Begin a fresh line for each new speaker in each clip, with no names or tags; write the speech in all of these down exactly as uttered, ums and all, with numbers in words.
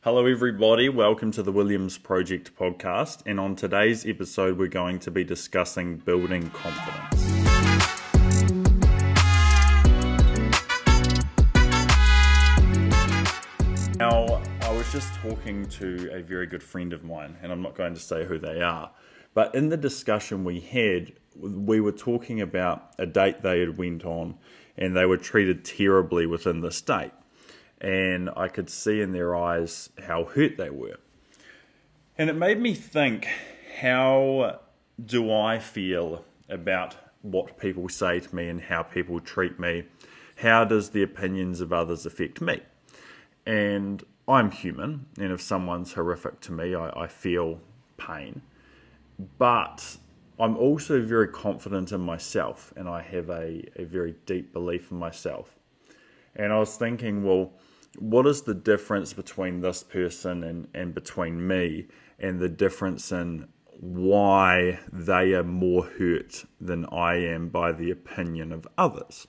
Hello everybody, welcome to the Williams Project podcast, and on today's episode we're going to be discussing building confidence. Now, I was just talking to a very good friend of mine, and I'm not going to say who they are, but in the discussion we had, we were talking about a date they had went on, and they were treated terribly within this date. And I could see in their eyes how hurt they were. And it made me think, how do I feel about what people say to me and how people treat me? How does the opinions of others affect me? And I'm human, and if someone's horrific to me, I, I feel pain. But I'm also very confident in myself, and I have a, a very deep belief in myself. And I was thinking, well, what is the difference between this person and, and between me, and the difference in why they are more hurt than I am by the opinion of others?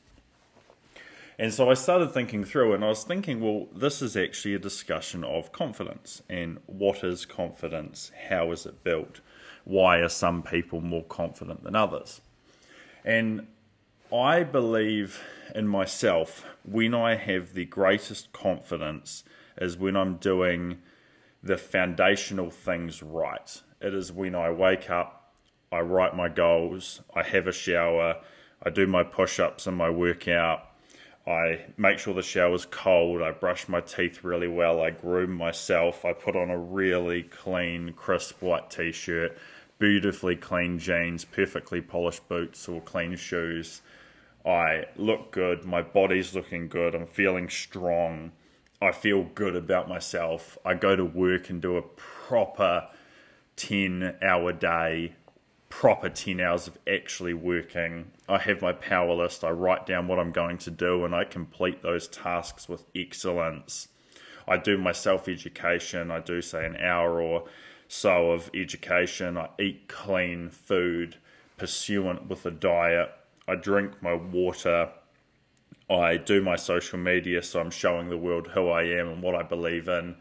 And so I started thinking through, and I was thinking, well, this is actually a discussion of confidence. And what is confidence? How is it built? Why are some people more confident than others? And I believe in myself when I have the greatest confidence is when I'm doing the foundational things right. It is when I wake up, I write my goals, I have a shower, I do my push-ups and my workout, I make sure the shower's cold, I brush my teeth really well, I groom myself, I put on a really clean, crisp white t-shirt, beautifully clean jeans, perfectly polished boots or clean shoes. I look good, my body's looking good, I'm feeling strong, I feel good about myself. I go to work and do a proper ten hour day, proper ten hours of actually working. I have my power list, I write down what I'm going to do and I complete those tasks with excellence. I do my self-education, I do say an hour or so of education, I eat clean food pursuant with a diet. I drink my water, I do my social media, so I'm showing the world who I am and what I believe in.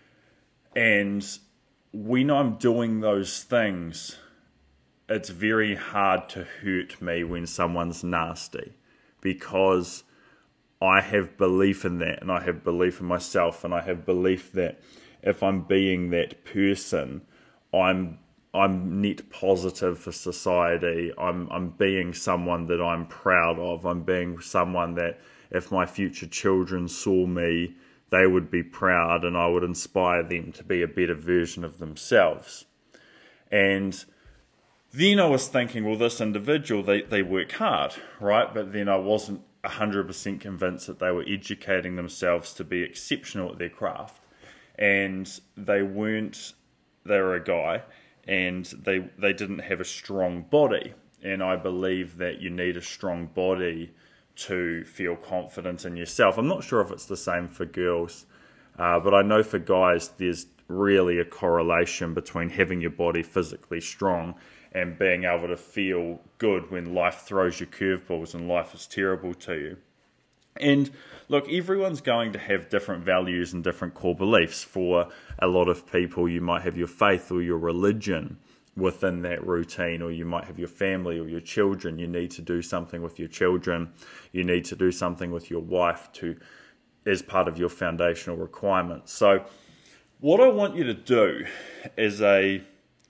And when I'm doing those things, it's very hard to hurt me when someone's nasty, because I have belief in that, and I have belief in myself, and I have belief that if I'm being that person, I'm I'm net positive for society. I'm I'm being someone that I'm proud of. I'm being someone that if my future children saw me, they would be proud, and I would inspire them to be a better version of themselves. And then I was thinking, well, this individual, they, they work hard, right? But then I wasn't one hundred percent convinced that they were educating themselves to be exceptional at their craft. And they weren't, they were a guy, and they they didn't have a strong body. And I believe that you need a strong body to feel confident in yourself. I'm not sure if it's the same for girls, uh, but I know for guys there's really a correlation between having your body physically strong and being able to feel good when life throws you curveballs and life is terrible to you. And look, everyone's going to have different values and different core beliefs. For a lot of people, you might have your faith or your religion within that routine, or you might have your family or your children. You need to do something with your children. You need to do something with your wife to, as part of your foundational requirements. So what I want you to do as a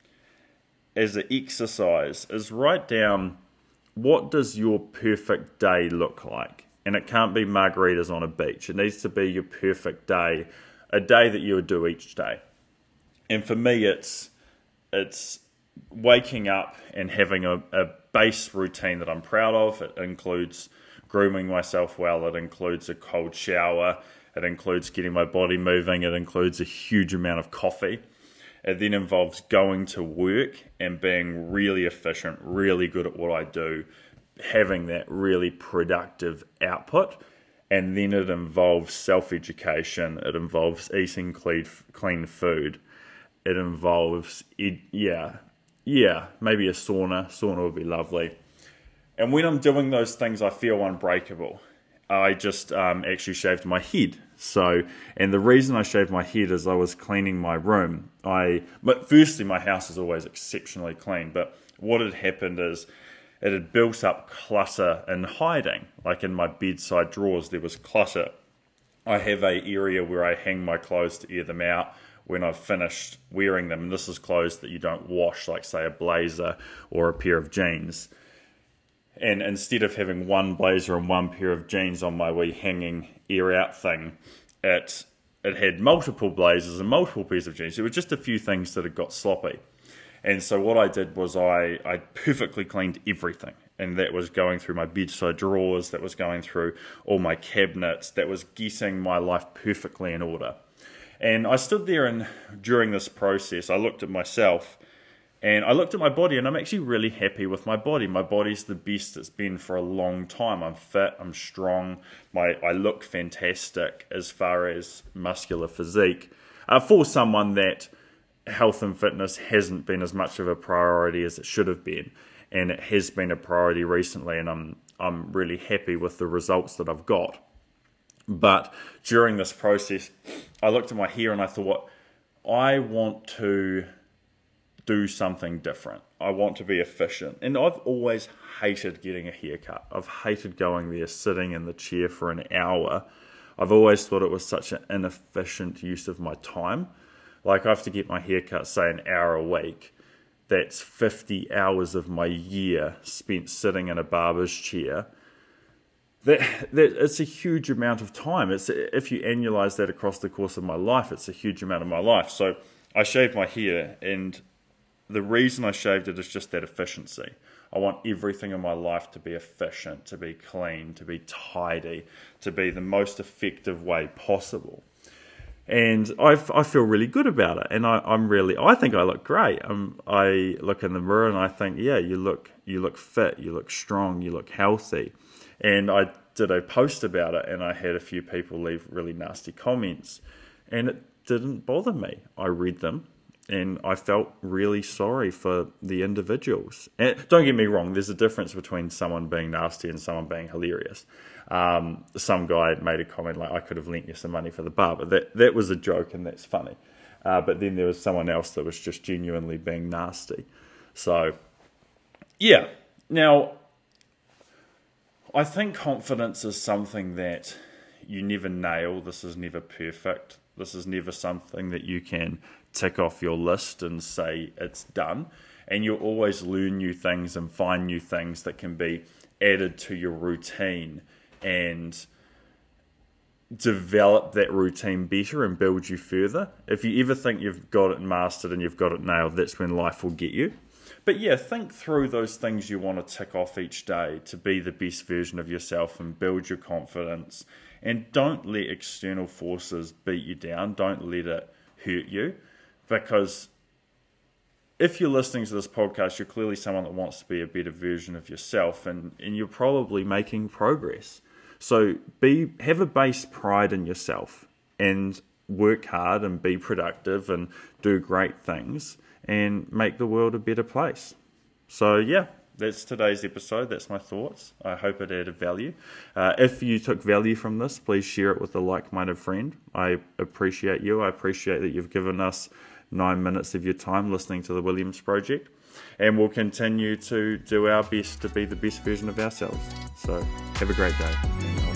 as an exercise is write down, what does your perfect day look like? And it can't be margaritas on a beach. It needs to be your perfect day, a day that you would do each day. And for me, it's it's waking up and having a, a base routine that I'm proud of. It includes grooming myself well. It includes a cold shower. It includes getting my body moving. It includes a huge amount of coffee. It then involves going to work and being really efficient, really good at what I do, having that really productive output. And then it involves self-education, it involves eating clean, clean food, it involves, yeah, yeah, maybe a sauna, sauna would be lovely. And when I'm doing those things, I feel unbreakable. I just um, actually shaved my head. So, and the reason I shaved my head is I was cleaning my room. I, but firstly, my house is always exceptionally clean. But what had happened is it had built up clutter in hiding. Like in my bedside drawers, there was clutter. I have a area where I hang my clothes to air them out when I've finished wearing them. And this is clothes that you don't wash, like say a blazer or a pair of jeans. And instead of having one blazer and one pair of jeans on my wee hanging air out thing, it it had multiple blazers and multiple pairs of jeans. There were just a few things that had got sloppy. And so what I did was I, I perfectly cleaned everything. And that was going through my bedside drawers, that was going through all my cabinets, that was getting my life perfectly in order. And I stood there and during this process, I looked at myself and I looked at my body, and I'm actually really happy with my body. My body's the best it's been for a long time. I'm fit, I'm strong, my I look fantastic as far as muscular physique. Uh, for someone that health and fitness hasn't been as much of a priority as it should have been, and it has been a priority recently, and I'm I'm really happy with the results that I've got. But during this process, I looked at my hair and I thought, I want to do something different. I want to be efficient. And I've always hated getting a haircut. I've hated going there, sitting in the chair for an hour. I've always thought it was such an inefficient use of my time. Like I have to get my haircut, say, an hour a week. That's fifty hours of my year spent sitting in a barber's chair. That, that it's a huge amount of time. It's if you annualize that across the course of my life, it's a huge amount of my life. So I shaved my hair, and the reason I shaved it is just that efficiency. I want everything in my life to be efficient, to be clean, to be tidy, to be the most effective way possible. And I, I feel really good about it. And I, I'm really, I think I look great. Um, I look in the mirror and I think, yeah, you look, you look fit, you look strong, you look healthy. And I did a post about it, and I had a few people leave really nasty comments, and it didn't bother me. I read them, and I felt really sorry for the individuals. And don't get me wrong, there's a difference between someone being nasty and someone being hilarious. Um, some guy made a comment like, I could have lent you some money for the barber. That, that was a joke, and that's funny. Uh, but then there was someone else that was just genuinely being nasty. So, yeah. Now, I think confidence is something that you never nail. This is never perfect. This is never something that you can tick off your list and say it's done. And you'll always learn new things and find new things that can be added to your routine and develop that routine better and build you further. If you ever think you've got it mastered and you've got it nailed, that's when life will get you. But yeah, think through those things you want to tick off each day to be the best version of yourself and build your confidence. And don't let external forces beat you down. Don't let it hurt you. Because if you're listening to this podcast, you're clearly someone that wants to be a better version of yourself, and, and you're probably making progress. So be have a base pride in yourself and work hard and be productive and do great things and make the world a better place. So yeah, that's today's episode. That's my thoughts. I hope it added value. Uh, if you took value from this, please share it with a like-minded friend. I appreciate you. I appreciate that you've given us nine minutes of your time listening to the Williams Project. And we'll continue to do our best to be the best version of ourselves. So have a great day.